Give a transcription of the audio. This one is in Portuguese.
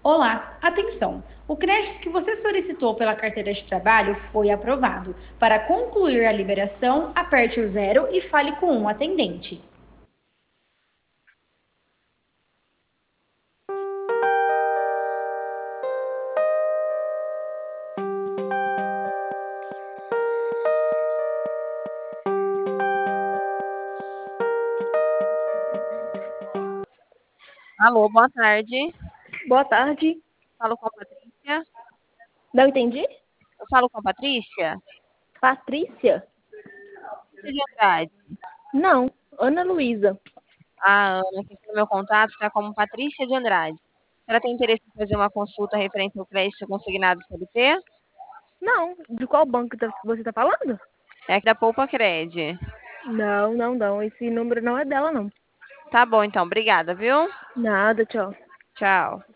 Olá, atenção! O crédito que você solicitou pela carteira de trabalho foi aprovado. Para concluir a liberação, aperte o zero e fale com um atendente. Alô, boa tarde. Boa tarde. Falo com a Patrícia. Não entendi? Eu falo com a Patrícia? Patrícia? Patrícia de Andrade. Não, Ana Luísa. A Ana, que tem meu contato, está como Patrícia de Andrade. Ela tem interesse em fazer uma consulta referente ao crédito consignado CLT? Não, de qual banco você está falando? É aqui da Poupa Cred. Não, não, não. Esse número não é dela, não. Tá bom, então. Obrigada, viu? Nada, tchau. Tchau.